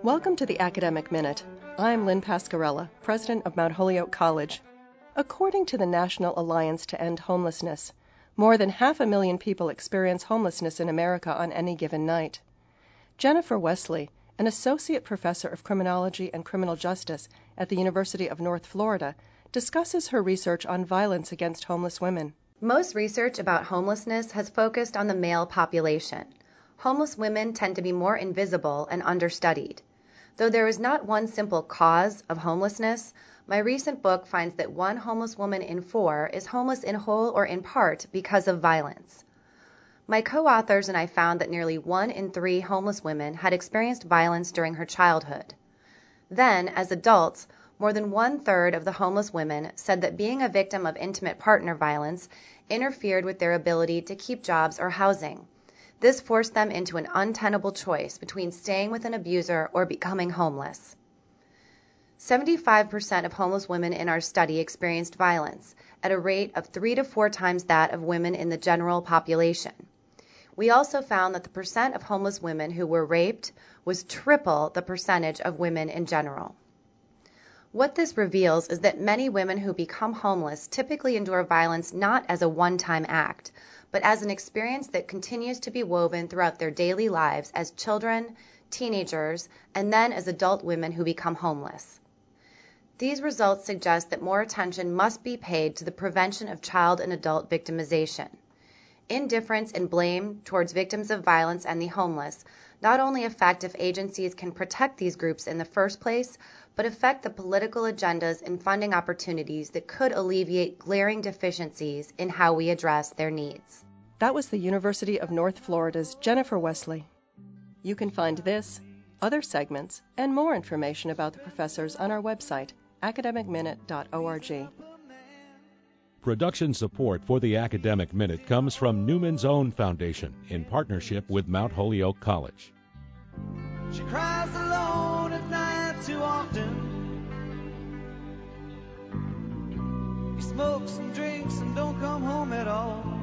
Welcome to the Academic Minute. I'm Lynn Pascarella, president of Mount Holyoke College. According to the National Alliance to End Homelessness, more than 500,000 people experience homelessness in America on any given night. Jennifer Wesley, an associate professor of criminology and criminal justice at the University of North Florida, discusses her research on violence against homeless women. Most research about homelessness has focused on the male population. Homeless women tend to be more invisible and understudied. Though there is not one simple cause of homelessness, my recent book finds that one homeless woman in 4 is homeless in whole or in part because of violence. My co-authors and I found that nearly 1 in 3 homeless women had experienced violence during her childhood. Then, as adults, more than 1/3 of the homeless women said that being a victim of intimate partner violence interfered with their ability to keep jobs or housing. This forced them into an untenable choice between staying with an abuser or becoming homeless. 75% of homeless women in our study experienced violence, at a rate of 3 to 4 times that of women in the general population. We also found that the percent of homeless women who were raped was triple the percentage of women in general. What this reveals is that many women who become homeless typically endure violence not as a one-time act, but as an experience that continues to be woven throughout their daily lives as children, teenagers, and then as adult women who become homeless. These results suggest that more attention must be paid to the prevention of child and adult victimization. Indifference and blame towards victims of violence and the homeless not only affect if agencies can protect these groups in the first place, but affect the political agendas and funding opportunities that could alleviate glaring deficiencies in how we address their needs. That was the University of North Florida's Jennifer Wesley. You can find this, other segments, and more information about the professors on our website, academicminute.org. Production support for the Academic Minute comes from Newman's Own Foundation in partnership with Mount Holyoke College. She cries alone at night too often. He smokes and drinks and don't come home at all.